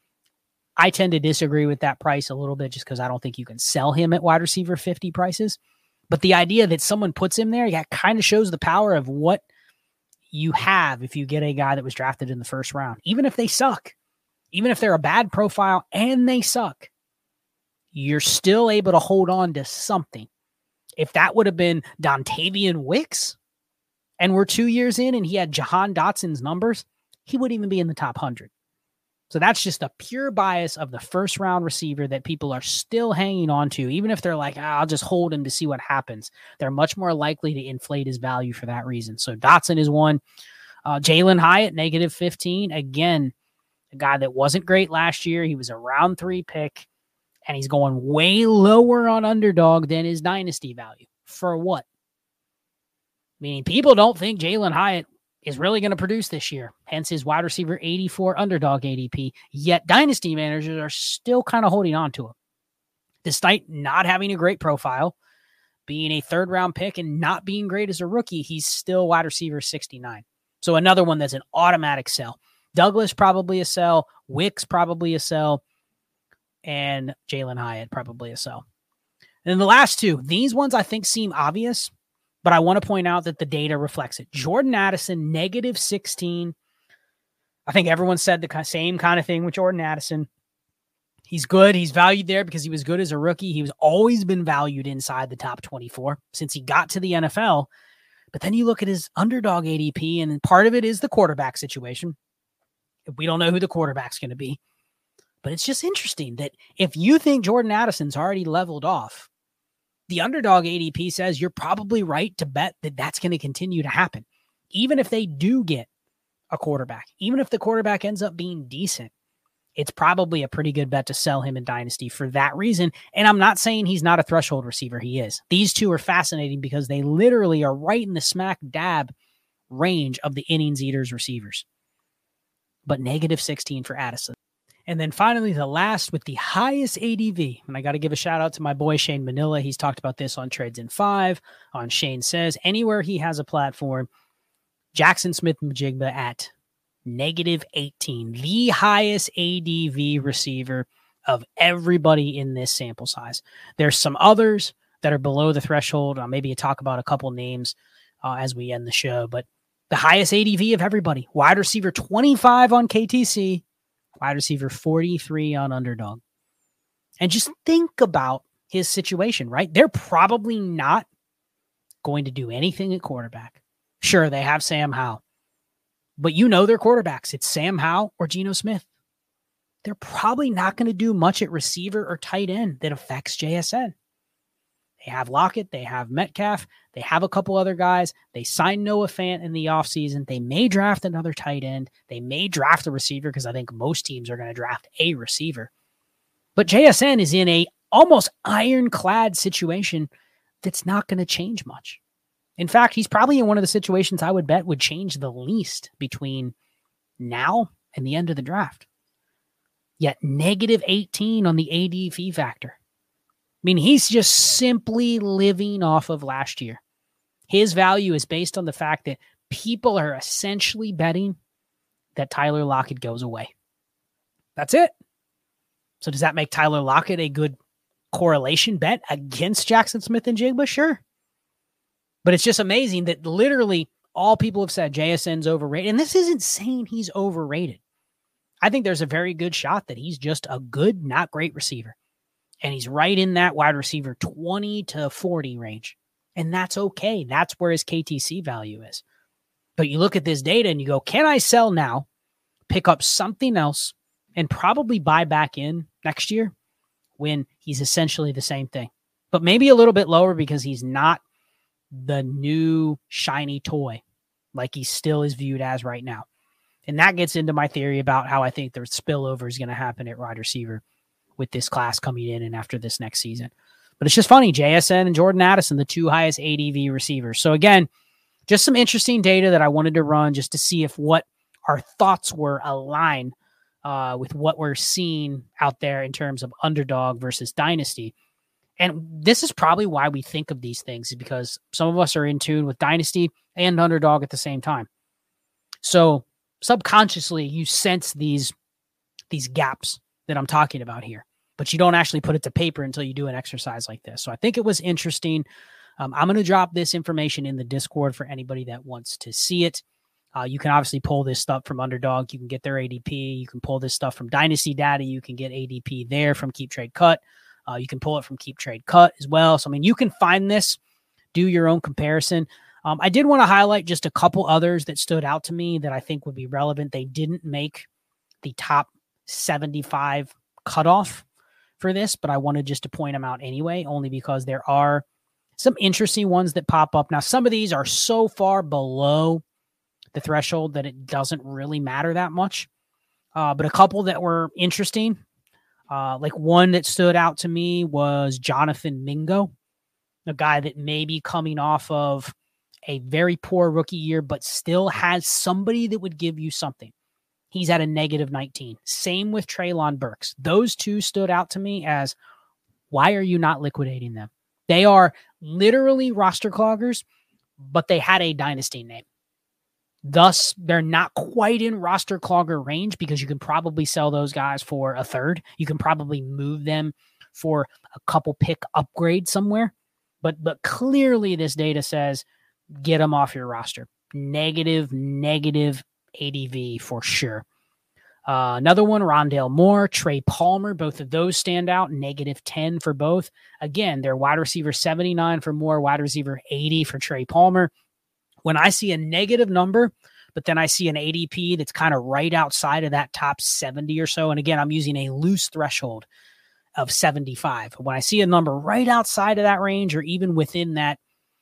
I tend to disagree with that price a little bit just because I don't think you can sell him at wide receiver 50 prices. But the idea that someone puts him there, that kind of shows the power of what you have if you get a guy that was drafted in the first round. Even if they suck, even if they're a bad profile and they suck, you're still able to hold on to something. If that would have been Dontavian Wicks and we're 2 years in and he had Jahan Dotson's numbers, he wouldn't even be in the top 100. So that's just a pure bias of the first round receiver that people are still hanging on to. Even if they're like, I'll just hold him to see what happens. They're much more likely to inflate his value for that reason. So Dotson is one. Jalen Hyatt, -15. Again, a guy that wasn't great last year. He was a round 3 pick, and he's going way lower on Underdog than his dynasty value. For what? Meaning people don't think Jalen Hyatt is really going to produce this year, hence his wide receiver 84 Underdog ADP, yet dynasty managers are still kind of holding on to him. Despite not having a great profile, being a 3rd round pick and not being great as a rookie, he's still wide receiver 69. So another one that's an automatic sell. Douglas probably a sell, Wicks probably a sell, and Jalen Hyatt probably a sell. And then the last two, these ones I think seem obvious, but I want to point out that the data reflects it. Jordan Addison, -16. I think everyone said the same kind of thing with Jordan Addison. He's good. He's valued there because he was good as a rookie. He was always been valued inside the top 24 since he got to the NFL. But then you look at his Underdog ADP, and part of it is the quarterback situation. We don't know who the quarterback's going to be. But it's just interesting that if you think Jordan Addison's already leveled off, the Underdog ADP says you're probably right to bet that that's going to continue to happen. Even if they do get a quarterback, even if the quarterback ends up being decent, it's probably a pretty good bet to sell him in Dynasty for that reason. And I'm not saying he's not a threshold receiver. He is. These two are fascinating because they literally are right in the smack dab range of the innings eaters receivers. But -16 for Addison. And then finally, the last with the highest ADV. And I got to give a shout out to my boy, Shane Manila. He's talked about this on Trades in 5, on Shane Says. Anywhere he has a platform, Jackson Smith-Njigba at -18. The highest ADV receiver of everybody in this sample size. There's some others that are below the threshold. I'll maybe talk about a couple names as we end the show. But the highest ADV of everybody. Wide receiver 25 on KTC. Wide receiver 43 on Underdog. And just think about his situation, right? They're probably not going to do anything at quarterback. Sure, they have Sam Howell. But you know their quarterbacks. It's Sam Howell or Geno Smith. They're probably not going to do much at receiver or tight end that affects JSN. They have Lockett. They have Metcalf. They have a couple other guys. They signed Noah Fant in the offseason. They may draft another tight end. They may draft a receiver because I think most teams are going to draft a receiver. But JSN is in a almost ironclad situation that's not going to change much. In fact, he's probably in one of the situations I would bet would change the least between now and the end of the draft. yet negative 18 on the ADV factor. I mean, he's just simply living off of last year. His value is based on the fact that people are essentially betting that Tyler Lockett goes away. That's it. So does that make Tyler Lockett a good correlation bet against Jackson Smith-Njigba? Sure. But it's just amazing that literally all people have said JSN's overrated. And this isn't saying he's overrated. I think there's a very good shot that he's just a good, not great receiver. And he's right in that wide receiver 20 to 40 range. And that's okay. That's where his KTC value is. But you look at this data and you go, can I sell now, pick up something else, and probably buy back in next year when he's essentially the same thing? But maybe a little bit lower because he's not the new shiny toy like he still is viewed as right now. And that gets into my theory about how I think the spillover is going to happen at wide receiver with this class coming in and after this next season. But it's just funny, JSN and Jordan Addison, the two highest ADV receivers. So again, just some interesting data that I wanted to run just to see if what our thoughts were aligned with what we're seeing out there in terms of underdog versus dynasty. And this is probably why we think of these things, is because some of us are in tune with dynasty and underdog at the same time. So subconsciously, you sense these gaps that I'm talking about here, but you don't actually put it to paper until you do an exercise like this. So I think it was interesting. I'm going to drop this information in the Discord for anybody that wants to see it. You can obviously pull this stuff from Underdog. You can get their ADP. You can pull this stuff from Dynasty Data. You can get ADP there from Keep Trade Cut. You can pull it from Keep Trade Cut as well. So, I mean, you can find this, do your own comparison. I did want to highlight just a couple others that stood out to me that I think would be relevant. They didn't make the top 75 cutoff for this, but I wanted just to point them out anyway, only because there are some interesting ones that pop up. Now, some of these are so far below the threshold that it doesn't really matter that much. But a couple that were interesting, like one that stood out to me was Jonathan Mingo, a guy that may be coming off of a very poor rookie year, but still has somebody that would give you something. He's at a negative 19. Same with Treylon Burks. Those two stood out to me as, why are you not liquidating them? They are literally roster cloggers, but they had a dynasty name. Thus, they're not quite in roster clogger range because you can probably sell those guys for a third. You can probably move them for a couple pick upgrade somewhere. But clearly this data says get them off your roster. Negative ADV for sure. Another one, Rondale Moore, Trey Palmer, both of those stand out, negative 10 for both. Again, they're wide receiver 79 for Moore, wide receiver 80 for Trey Palmer. When I see a negative number, but then I see an ADP that's kind of right outside of that top 70 or so, and again, I'm using a loose threshold of 75. When I see a number right outside of that range or even within that,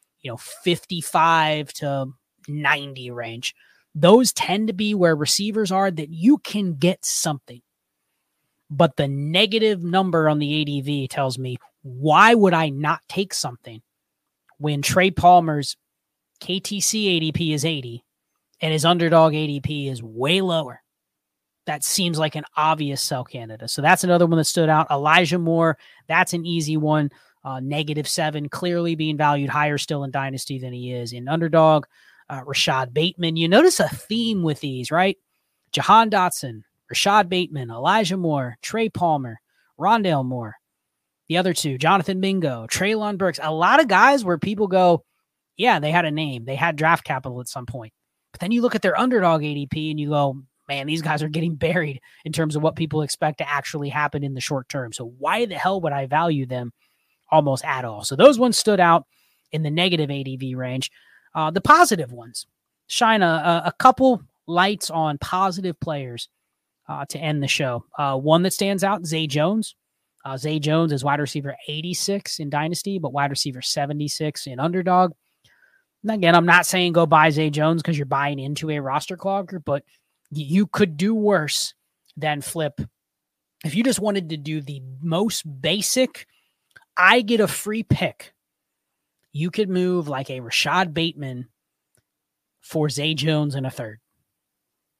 55 to 90 range, those tend to be where receivers are that you can get something. But the negative number on the ADV tells me, why would I not take something when Trey Palmer's KTC ADP is 80 and his underdog ADP is way lower? That seems like an obvious sell candidate. So that's another one that stood out. Elijah Moore, that's an easy one. Negative 7, clearly being valued higher still in Dynasty than he is in Underdog. Rashad Bateman. You notice a theme with these, right? Jahan Dotson, Rashad Bateman, Elijah Moore, Trey Palmer, Rondale Moore. The other two, Jonathan Mingo, Treylon Burks. A lot of guys where people go, yeah, they had a name. They had draft capital at some point. But then you look at their Underdog ADP and you go, man, these guys are getting buried in terms of what people expect to actually happen in the short term. So why the hell would I value them almost at all? So those ones stood out in the negative ADV range. The positive ones shine a couple lights on positive players to end the show. One that stands out, Zay Jones. Zay Jones is wide receiver 86 in Dynasty, but wide receiver 76 in Underdog. And again, I'm not saying go buy Zay Jones because you're buying into a roster clogger, but you could do worse than flip. If you just wanted to do the most basic, I get a free pick, you could move like a Rashad Bateman for Zay Jones in a third.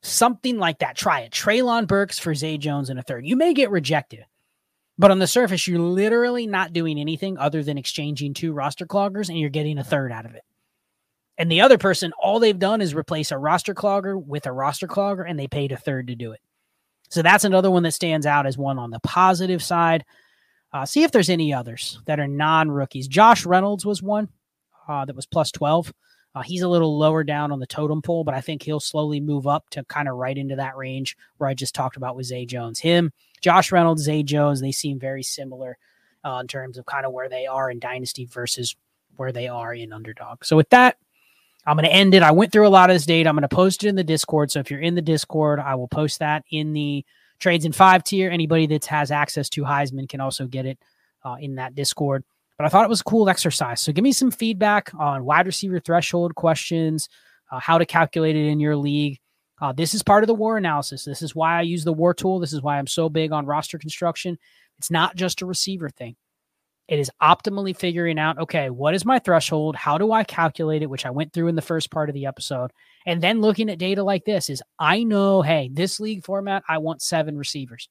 Something like that. Try it. Treylon Burks for Zay Jones in a third. You may get rejected, but on the surface, you're literally not doing anything other than exchanging 2 roster cloggers, and you're getting a third out of it. And the other person, all they've done is replace a roster clogger with a roster clogger, and they paid a third to do it. So that's another one that stands out as one on the positive side. See if there's any others that are non-rookies. Josh Reynolds was one that was plus 12. He's a little lower down on the totem pole, but I think he'll slowly move up to kind of right into that range where I just talked about with Zay Jones. Him, Josh Reynolds, Zay Jones, they seem very similar in terms of kind of where they are in Dynasty versus where they are in Underdog. So with that, I'm going to end it. I went through a lot of this data. I'm going to post it in the Discord. So if you're in the Discord, I will post that in the Trades in 5 tier. Anybody that has access to Heisman can also get it in that Discord. But I thought it was a cool exercise. So give me some feedback on wide receiver threshold questions, how to calculate it in your league. This is part of the WAR analysis. This is why I use the WAR tool. This is why I'm so big on roster construction. It's not just a receiver thing. It is optimally figuring out, okay, what is my threshold? How do I calculate it, which I went through in the first part of the episode. And then looking at data like this is I know, hey, this league format, I want 7 receivers.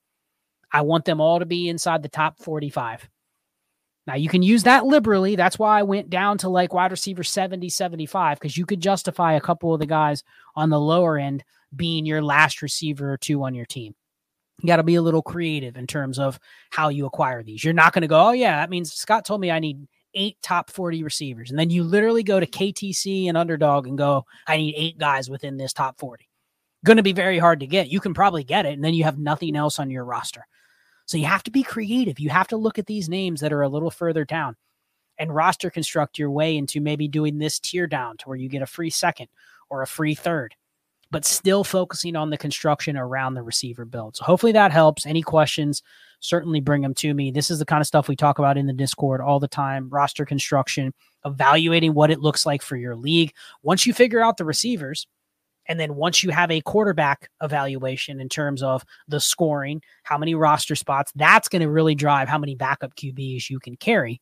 I want them all to be inside the top 45. Now, you can use that liberally. That's why I went down to like wide receiver 70, 75, because you could justify a couple of the guys on the lower end being your last receiver or 2 on your team. You got to be a little creative in terms of how you acquire these. You're not going to go, oh, yeah, that means Scott told me I need 8 top 40 receivers. And then you literally go to KTC and Underdog and go, I need 8 guys within this top 40. Going to be very hard to get. You can probably get it, and then you have nothing else on your roster. So you have to be creative. You have to look at these names that are a little further down and roster construct your way into maybe doing this tier down to where you get a free second or a free third, but still focusing on the construction around the receiver build. So hopefully that helps. Any questions, certainly bring them to me. This is the kind of stuff we talk about in the Discord all the time, roster construction, evaluating what it looks like for your league. Once you figure out the receivers, and then once you have a quarterback evaluation in terms of the scoring, how many roster spots, that's going to really drive how many backup QBs you can carry.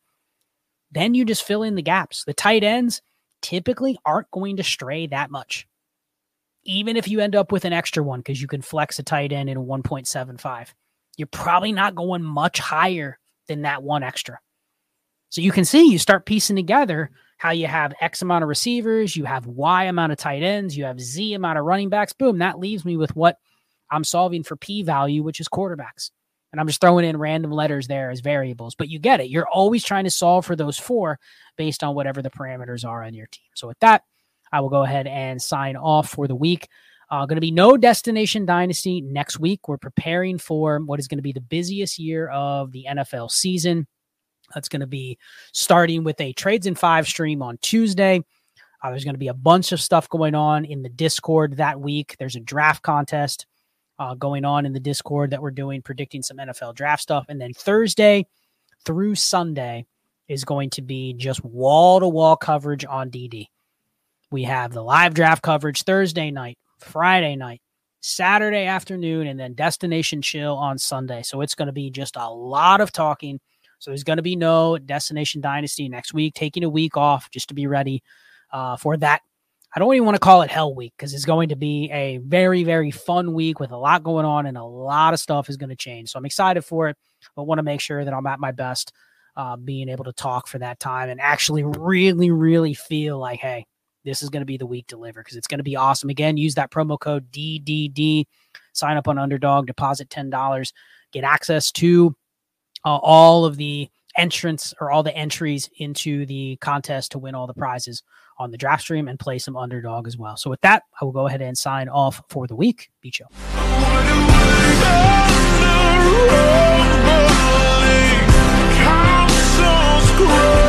Then you just fill in the gaps. The tight ends typically aren't going to stray that much. Even if you end up with an extra one, because you can flex a tight end in a 1.75, you're probably not going much higher than that one extra. So you can see, you start piecing together how you have X amount of receivers, you have Y amount of tight ends, you have Z amount of running backs. Boom, that leaves me with what I'm solving for P value, which is quarterbacks. And I'm just throwing in random letters there as variables. But you get it. You're always trying to solve for those 4 based on whatever the parameters are on your team. So with that, I will go ahead and sign off for the week. Going to be no Destination Dynasty next week. We're preparing for what is going to be the busiest year of the NFL season. That's going to be starting with a Trades in 5 stream on Tuesday. There's going to be a bunch of stuff going on in the Discord that week. There's a draft contest going on in the Discord that we're doing, predicting some NFL draft stuff. And then Thursday through Sunday is going to be just wall-to-wall coverage on DD. We have the live draft coverage Thursday night, Friday night, Saturday afternoon, and then Destination Chill on Sunday. So it's going to be just a lot of talking. So there's going to be no Destination Dynasty next week, taking a week off just to be ready for that. I don't even want to call it Hell Week because it's going to be a very, very fun week with a lot going on and a lot of stuff is going to change. So I'm excited for it, but want to make sure that I'm at my best being able to talk for that time and actually really, really feel like, hey, this is going to be the week to deliver because it's going to be awesome. Again, use that promo code DDD, sign up on Underdog, deposit $10, get access to all of the entrants or all the entries into the contest to win all the prizes on the draft stream and play some Underdog as well. So with that, I will go ahead and sign off for the week. Be chill. Council scroll.